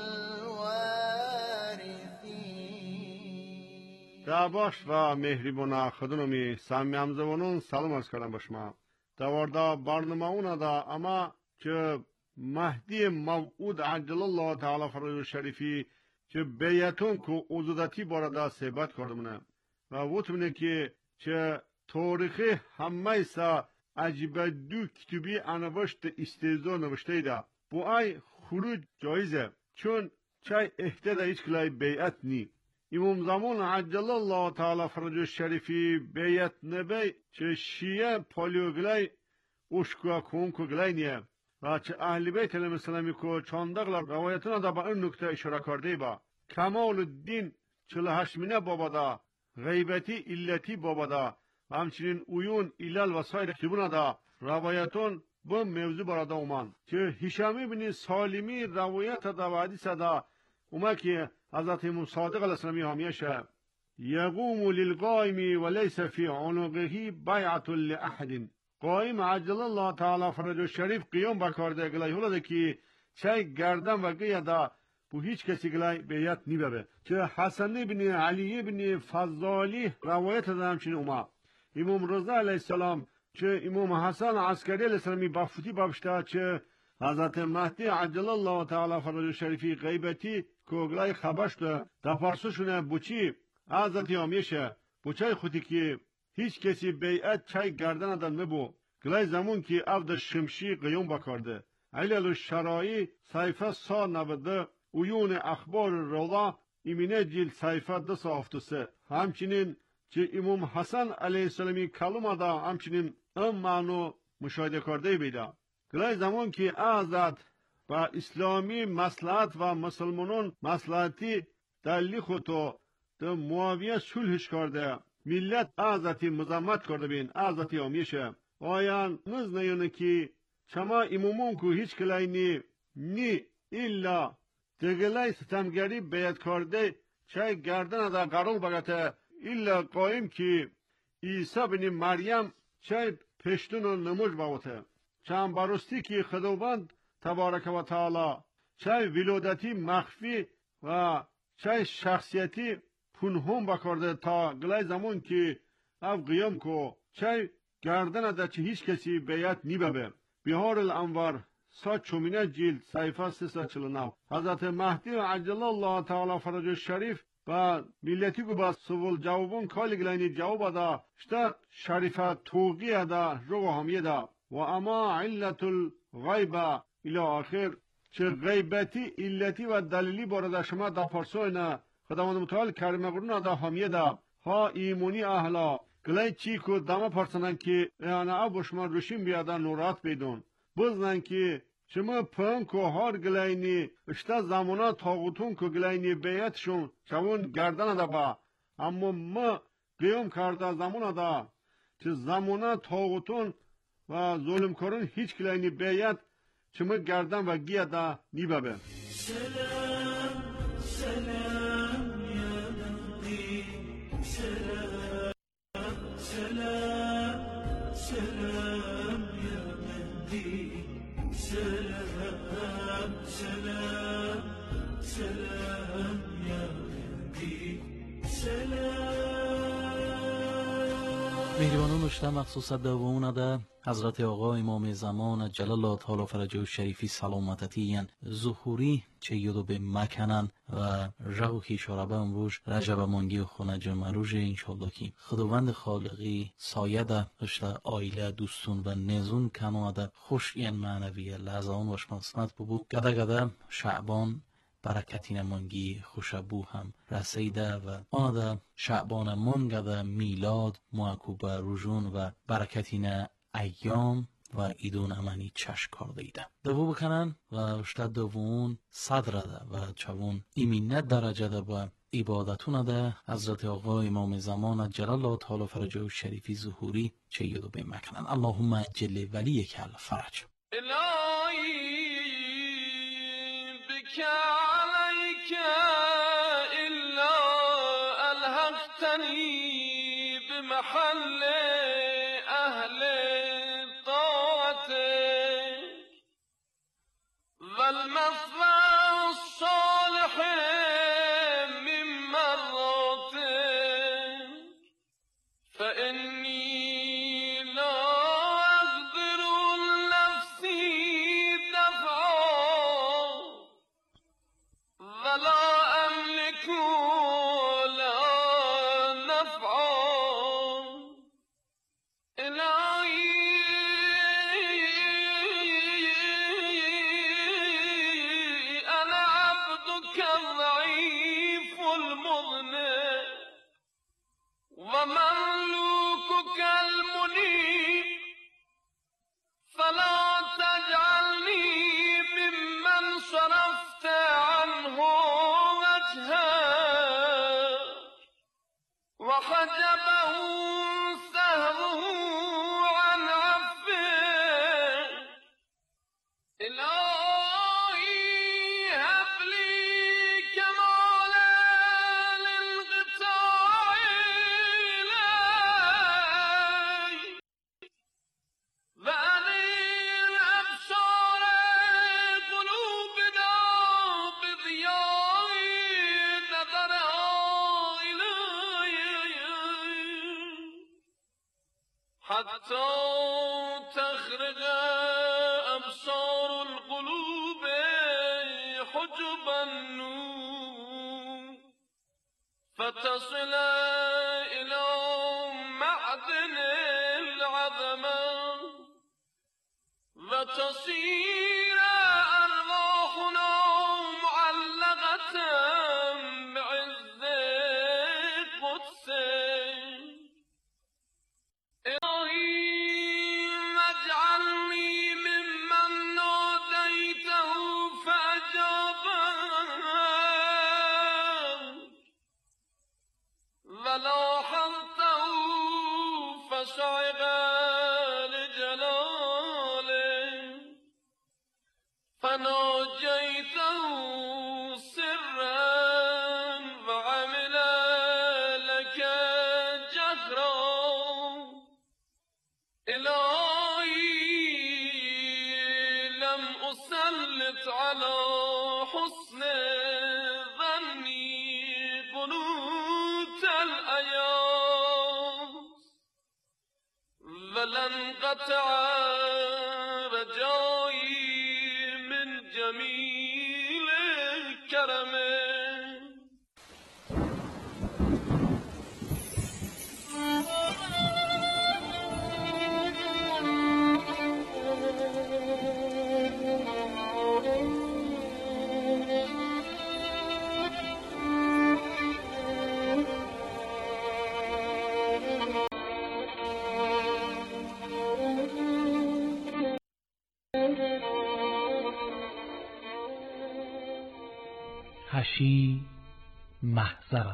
الوارثين. دعواش و مهریبونا خدونمی سامی همزوانون سلام از کردم باشما دواردا برنامه اونا دا اما که مهدی موعود عجل الله تعالی فرج شریفی که بیتون که اوزودتی باردا صحبت کردمونه و وطمینه که چه تاریخی همه ایسا عجیبه دو کتبی انوشت استیزو نوشته دا بو ای خروج جایزه چون چای احتیده هیچ کلای بیعت نی. امام زمان عجل الله تعالی فرج شریفی بیعت نبی چه شیعه پالیوگلای اشکوا کونکو گلای نیه و چه اهل بیت علیه السلامی که چاندقلر روایتون دا با این نکته اشاره کرده با کمال الدین چل هشمینه بابا دا غیبتی علتی بابا دا و همچنین اویون علل و سایر کتبون دا روایتون به موضوع برادا اومن که هشامی بن سالمی روایت دا و حدیث دا اومه که حضرت امام صادق علیه السلامی همیشه یقوم للقائم وليس في عنقه بیعت لاحد. قائم عجل الله تعالی فرج شریف قیام بکارده گلای هولاده که چه گردن و گیه دا بو هیچ کسی گلای بیعت نی ببه که حسن بن علی بن فضالی روایت دا همچنین اومه امام رضا علیه السلام چه امام حسن عسکری علیه السلامی بافتی بابشته چه حضرت مهدی عجل الله تعالی فرج شریفی غیبتی کوگلای خبشت دا پرسوشونه بوچی حضرت آمیشه بوچای خودی که هیچ کسی بیعت چای گردن دن مبو گلای زمون که عبد شمشی قیوم بکارده علیل شرایی صحیفه سا نوده عیون اخبار روضا ایمینه جلد صحیفه دو هفتاد و سه. همچنین که امام حسن علیه السلامی کلمه دا همچنین ام معنو مشاهده کرده بیده. گلای زمان که ازد و اسلامی مصلحت و مسلمانان مصلحتی دلی خودتو ده معاویه صلحش کرده، ملت ازتی مزمت کرده بین، ازتی آمیشه. آیان نز نیونه که چما امامون که هیچ کلای نی نی ایلا دگلای ستمگری بیعت کرده چه گردن دا قرار بگته ایلا قایم که عیسی بن مریم چه پشتون و نموش باوته. چند برستی که خداوند تبارک و تعالی چه ولادتی مخفی و چه شخصیتی پنهان بکرده تا گلای زمان که او قیام کو چه گردن دا چه هیچ کسی بیعت نی ببه. بهار الانوار سات چومینه جلد صحیفه سیصد و چهل و نه. حضرت مهدی و عجل الله تعالی فرج شریف و ملتی کو با سوال جوابون کالی گلینی جواب دا شتا شریفه توقیه دا جو همیه دا و اما علت الغیبه الى آخر چه غیبتی علتی و دلیلی بارد شما دا پرسوینه خداوند متعال کریم قرون دا همیه دا ها ایمونی اهلا گلی چی کو دامه پرسنن که ایانا ابو شما روشین بیادا نورات بیدون بزنن که شما پن کو هار گلینی اشتا زمانا تاغوتون کو گلینی بیعتشون چون گردن دا با اما ما قیام کرده زمانا دا چه زمانا تاغوتون و ظلم کارون هیچ گلینی بیعت شما گردن و گیه دا نیبه سلام سلام یا مهدی سلام سلام سلام یا مهدی سلام سلام سلام یا مهدی سلام مهربانان داشته مخصوص دوونه ده حضرت آقا امام زمان جلال الله تعالی فرجه شریفی سلامتتی ین ظهوری چه یدو به مکنن و روحی شرابه امروز رجب مانگی و خونه جمعروج انشالله که خداوند خالقی سایه ده اشته آیله دوستون و نزون کنوه ده خوش این معنویه لحظان وش مصمت ببود گده گده شعبان برکتین مانگی خوشبو هم رسیده و آن ده شعبان مانگده میلاد معکوبه روژون و برکتین ایام و ایدون امنی چشم کرده ایده دوو بکنن و اشتد دوون صدر ده و چون ایمینت درجه ده با عبادتون ده حضرت آقا امام زمان جلال الله تعالی فرجه شریفی ظهوری چه یدو بیم مکنن اللهم اجل ولی کل فرج الهی بك عليك إلا ألهقتني بمحل أهل طاعتك والمثوى الصالح من مراتك فإني لا أقدر لنفسي دفعا ولا أملك لها نفعا إلهي أنا عبدك الضعيف المذنب ومملوكك المنيب فلا تجعلني ممن صرفت عنه وجهك وحجبه سهره عن عفوك إلهي هب لي كمالا للغطاء إليك وأنير أبصار قلوبنا بضياء نظرها إليك حتى تخرج أبصار القلوب حجب النور فتصل إلى معدن العظمة وتصير أرواحنا معلقة ختم بعز قدسه إلهي واجعلني ممن ناديته فأجابك ولاحظته فصعق لجلاله فناجيته سرا وعمل لك جهرا إلهي لم أسلط على حسن ظني قنوت الأياس ولن قطع رجائي من جميل كرمه هشی محضرم.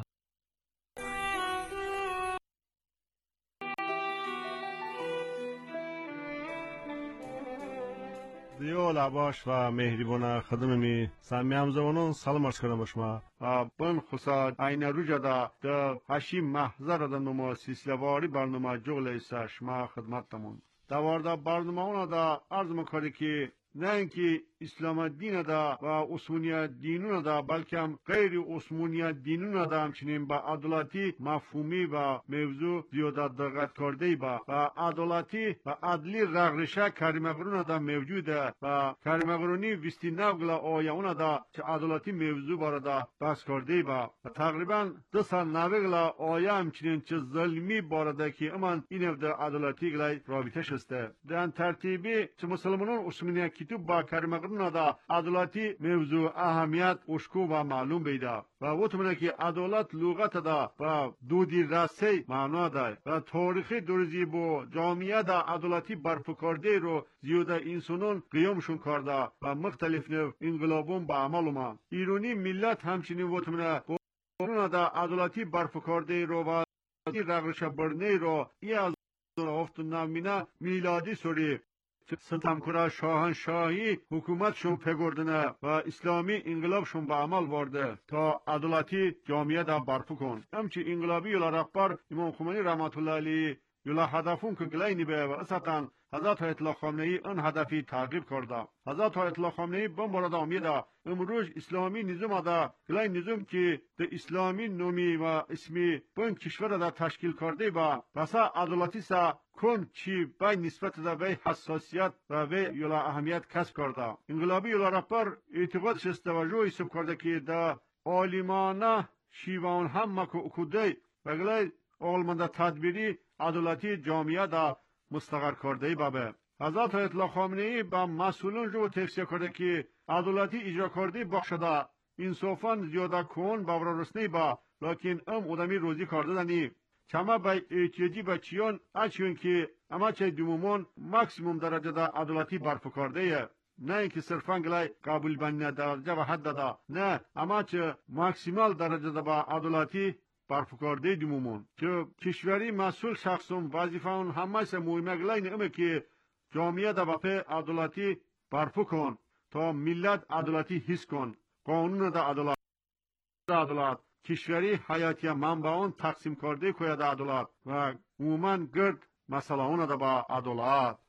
دیو لباش و مهربان خدمت می سمیام زبانون سلام عرض کردم شما بن خصوص این روزا دا د هشی محضر د نما سلسله واری برنامه جغل ایسا شما خدمتتمون دواردا برنامه اونا دا عرض میکنه که نه اینکه اسلام دین دا و عثمانیت دینون دا بلکه هم غیر عثمانیت دینون دا همچنین با عدالتی مفهومی و موضوع زیادت دقت کرده با و عدالتی و عدلی رغرشه کریمقرون دا موجوده و کریمقرونی وستی نوگل آیون دا چه عدالتی موضوع بارا دا بس کرده با و تقریبا دو سال نوگل آیه همچنین چه ظلمی بارا دا که امان این دا عدالتی گلای رابطه شسته در ترتیبی چه مسلمانان عثمانیت کتوب با کریمقرون دا عدالتی موضوع اهمیت اشکو و معلوم بیده و وطمنه که عدالت لغت دا و دودی رسه معنا ده و تاریخی درزی با جامعه دا عدالتی برپکارده رو زیاده انسانان قیامشون کرده و مختلف نو انقلابون با عمل ما ایرانی ملت همچنین وطمنه با دا عدالتی برپکارده رو و رغرش برنه رو ای از هفت نامینه میلادی سوری ستمکره شاهنشاهی حکومتشون پگردنه و اسلامی انقلابشون به عمل برده تا عدالتی جامعه دا برپو کن همچی انقلابی یلا رهبر امام خمینی رحمت الله علیه یلا هدفون که گلینی به و اساسا حضرت آیت الله خامنه ای آن هدفی تعقیب کرده حضرت آیت الله خامنه ای بم مورد آمیده امروز اسلامی نظام دا گلای نظام که د اسلامی نومی و اسمی بین کشور دا تشکیل کرده با بسا عدالتی سا کن چی بای نسبت دا بای حساسیت و بای یلا اهمیت کسب کرده انقلابی یلا رهبر اعتقادش است توجه حساب کرده که دا عالمانه شیوان هم مکو اکوده و گلای آلمانده تدبیری عدالتی جامعه دا مستقر کرده بابه حضرت آیت الله خامنه ای با مسئولان جو توصیه کرده که عدالتی اجرا کرده بخشده انصافا زیاده کن باور رسنی با لکن ام ادمی روزی کرده دنی چما با احتیاجی با چیان اچون که اما چه دومون مکسیموم درجه دا عدالتی برپکارده نه اینکه صرفا گلای قابل بنی درجه و حد دا نه اما چه مکسیمال درجه دا با عدالتی برپکارده دومون که کشوری مسئول شخصون وظیفه اون همه سه مهمه گلای نمه که جامعه دا با په عدالتی برپو کن تا ملت عدالتی حس کن قانون دا عدالت دا عدالت کشوری حیاتی منبعون تقسیم کرده که دا عدالت و عموما گرد مسئله اون دا با عدالت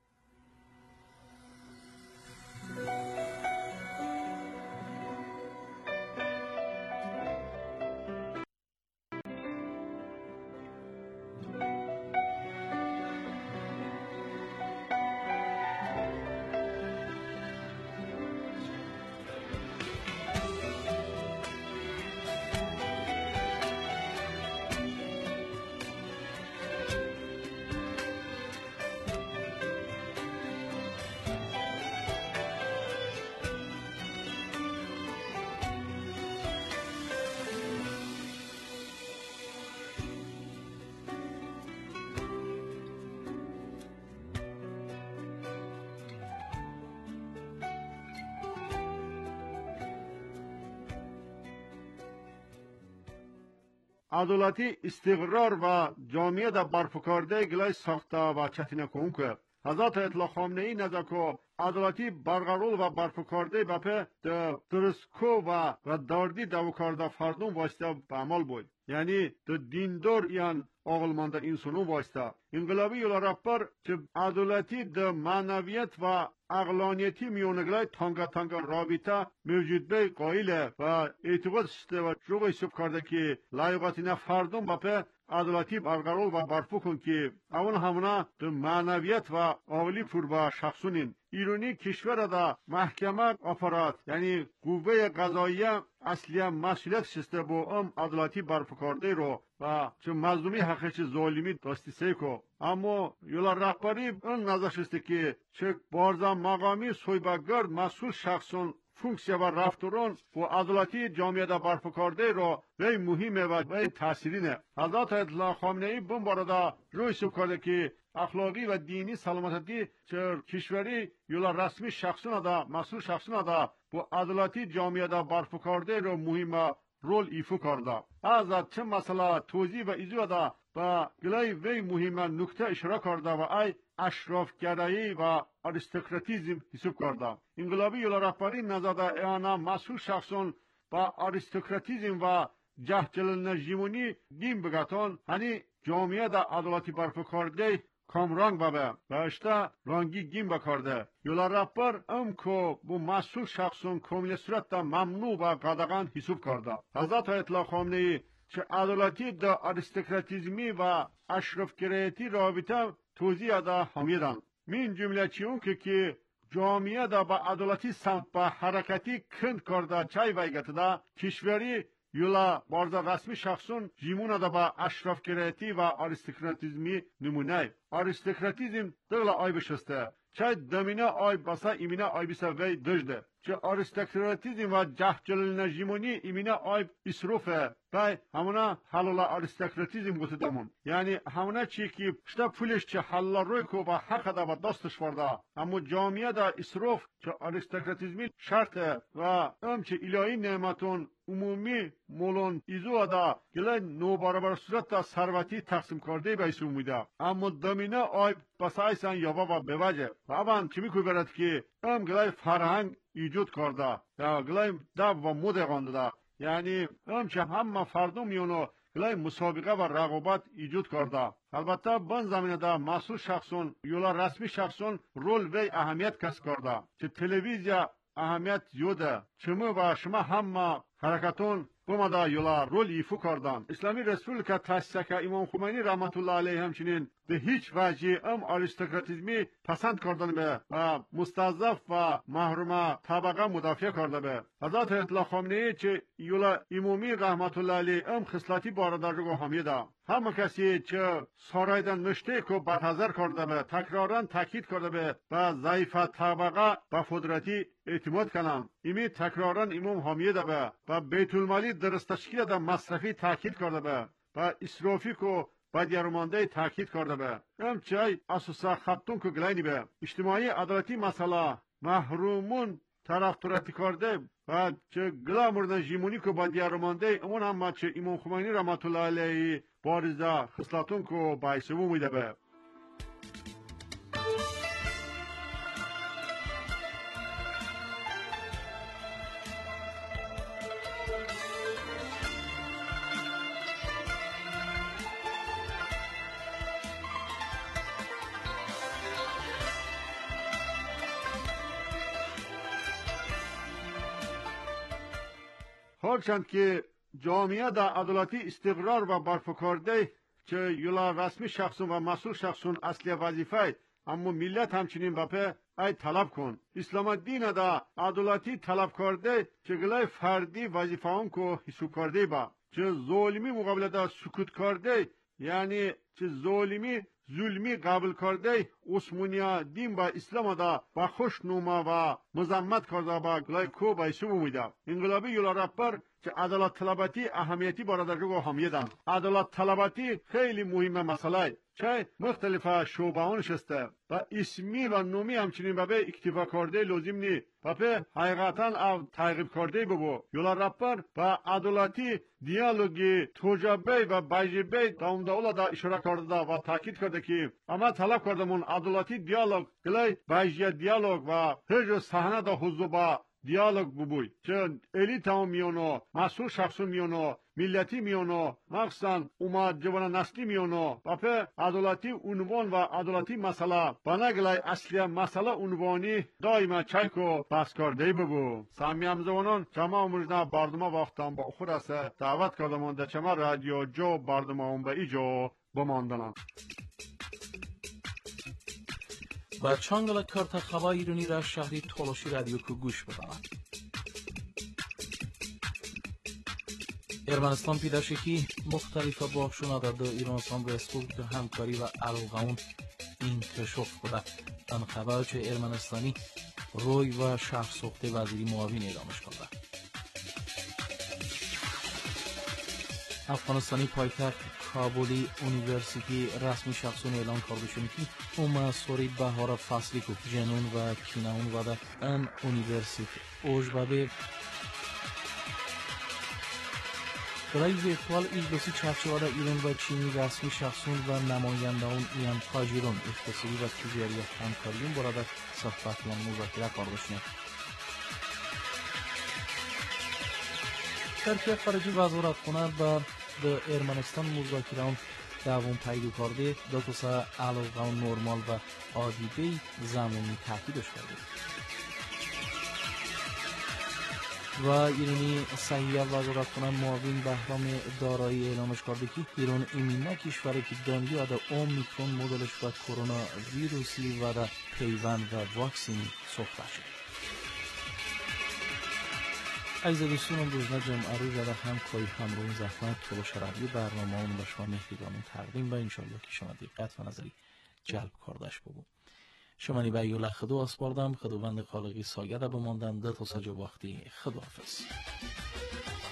عدالتی استقرار و جامعه در برپکارده گلای ساخته و چتینه کن که حضرت اطلاع خامنه ای نزاکو عدالتی برقرار و برپکارده بپه ده درسکو و و داردی دوکارده فردون واسطه به عمل بود. یعنی ده دیندار یان آقلمانده انسانو واسطه. انقلابی یولا رپر چه عدالتی ده معنویت و اقلانیتی میونگلای تانگا تانگا رابطه موجود به قایله و اعتقاد شده و جوغی سب کرده که لایقاتی نفردون بپه عدالتی برقرار و برپو کن که اون همونا ده معنویت و آولی پر با شخصونین. ایرانی کشور دا محکمه آپارات یعنی قوه قضاییه اصلی مسئولیت شسته با ام عدالتی برپکارده رو و چه مظلومی حقیقی ظالمی داستی سیکو. اما یولا رهبری اون نظر شسته که چه بارزا مقامی سویبگرد مسئول شخصون فونکسیا و رفتارون و عدالتی جامعه دا برپکارده رو وی مهمه و وی تاثیرینه. حضرت اطلاع خامنه ای بون بارده روی سب کرده که اخلاقی و دینی سلامتی چه کشوری یولا رسمی شخصون دا مسئول شخصون دا با عدالتی جامعه دا برپکارده رو مهمه رول ایفو کرده. از چه مسئله توضیح و ایزو دا با گلای وی مهمه نکته اشاره کرده و ای اشرافگرایی و آریستوکراتیزم حساب کرده. انقلابی یولا رهبری نزد اعانا مسئول شخصون با آریستوکراتیزم و جهجلل نجیمونی دین بگتان هنی جامعه دا عدالتی برپکارده کامرانگ بابه و اشتا رانگی گیم بکارده. یولا رهبر ام کو بو مسئول شخصون کامل صورت دا ممنوع و قدغن حساب کرده. حضرت اطلاع خامنه ای چه عدالتی دا آریستوکراتیزمی و اشرافگرایتی رابطه توضیح دا همیدن. من جمله چیون که که جامعه دا با عدالتی سمت با حرکتی کند کرده چای ویگت دا کشوری یولا بارزا رسمی شخصون جیمون دا با اشرافگرایتی و آریستوکراتیزمی نمونه. آریستوکراتیزم دغلا آی بشسته. چای دمینه آی بسا ایمینه آی بسا وی دجده. چه آریستوکراتیزم و جهجلل نجیمونی ایمینه آی اسروفه. بای همونا حلالا آریستوکراتیزم گوتدمون. یعنی همونا چی که شتا پولش چه حلالا روی کو با حق دا و دستش ورده. اما جامعه دا اسروف چه آریستوکراتیزمی شرطه و ام چه الهی نعمتون عمومی مولون ایزو دا گله نو برابر صورت دا ثروتی تقسیم کرده بیسو میده. اما دمینه آی بسایسان یابا و بوجه. و اوان چی میکوی برد که ام گله فرهنگ ایجود کرده. یا گله دب و مود غانده. یعنی ام چه همه فردم میونو گله مسابقه و رقابت ایجود کرده. البته بن زمینه دا مسئول شخصون یولا رسمی شخصون رول وی اهمیت کسب کرده. چه تلویزیا اهمیت زیاده. چمو و شما همه حرکتون بومدا یولا رول ایفو کردن. اسلامی رسپوبلیکا تاسیس که امام خمینی رحمت الله علیه همچنین به هیچ وجه ام آریستوکراتیزمی پسند کردن به و مستضعف و محروم طبقه مدافع کرده به. حضرت اطلاع خامنه چه یولا امامی رحمت الله علیه ام خصلتی بارد در رو حمیده. همه کسی چه سارایدن مشته که بدحضر کرده به تکرارن تاکید کرده به و ضعیف طبقه به قدرتی اعتماد کنن. ایمی تکرارن امام حمیده به و بیت المالی درست تشکیل ده مصرفی تاکید کرده به و اسرافی که با دیارمانده تاکید کرده به. ام چای اساسا خطون که گلینی به اجتماعی عدالتی مسئله محرومون طرفدارتی کرده و چه گلا مردن جیمونی که با دیارمانده امون هم چه امام خمینی رحمت الله علیه بارزه خصلتون که بایسوو میده به. هرچند که جامعه دا عدالتی استقرار و برپکارده چه یولا رسمی شخصون و مسئول شخصون اصلی وظیفه اما ملت همچنین بپه ای طلب کن. اسلام الدین دا عدالتی طلب کرده چه گلای فردی وظیفه اون که حساب کرده با چه ظلمی مقابل دا سکوت کرده یعنی چه ظلمی ظلمی قبول کرده عثمانیا دین با اسلام دا با خوش نوما و مزمت کرده با گلای کو بایسو بویده انقلابی یولا رپر که عدالت طلباتی اهمیتی بارد رو همیدن. عدالت طلباتی خیلی مهمه مسئله چه مختلف شعبه‌ها نشسته و اسمی و نومی همچنین به اکتفا کرده لازم نی و به حقیقتا او تعقیب کرده ببو یولا رپر و عدالتی دیالوگی توجبه و بجبه داون دولا دا اشاره کرده و تاکید کرده که اما طلب کردمون عدالتی دیالوگ گلای بجیه دیالوگ و هج صحنه دا حضوبا دیالوگ ببوی چون الیت هم میونو مسئول شخص میونو ملتی میونو مخصوصا اومد جوان نسلی میونو و په عدالتی عنوان و عدالتی مسئله بنگلای اصلی مسئله عنوانی دائما چایکو بحث کرده ببو سامی همزوانان چما مجنا بردما وقتان با خود است دعوت کردمان در چما رادیو جو بردما هم به ایجو بماندنم و چانگل کارت خبر ایرانی را شهری تولوشی رادیو کو گوش بدانند. ارمنستان پیداشکی مختلف بخشونه در دو ایرانستان به رسپوبلیک همکاری و القاون انکشاف بوده. آن خبر چه ارمنستانی روی و شهر سوخته وزیری معاون اعلامش کرده. افغانستانی پایتخت کابلی یونیورسیتی رسمی شخصون اعلام کرده شد که اوما سوری بهار فصلی کو جنون و کیناون و در ان یونیورسیتی اوجبابه برای ویرتوال اجلاسی چرچوال ایران و چینی رسمی شخصون و نمایندگان ایان تاجران اقتصادی و تجاری همکاریون برای صحبت و مذاکره کرده شد. ترکیه خارجی وزارت خانه با به ارمنستان مذاکران دوام پیدا کرده دو تا سه علاقه نرمال و عادی بی زمانی تاکیدش کرده و ایرانی صحیح وزارت خانه معاون بهرام دارایی اعلامش کرده که ایران ایمین کشوری که دنیا در اومیکرون مدلش و کرونا ویروسی و در پیوند و واکسینی ساخته شد. عزیز دوستان امروز جمعه روز در هم کاری همراهی زحمت تلاش رادیو برنامه اون به شما مهربانانه تقدیم و انشالله که شما دقت و نظری جلب کردش بگو شما نی بیول خدو اسپاردم خداوند خالقی سایه را بماندن ده تا سجا وقتی خداحافظ.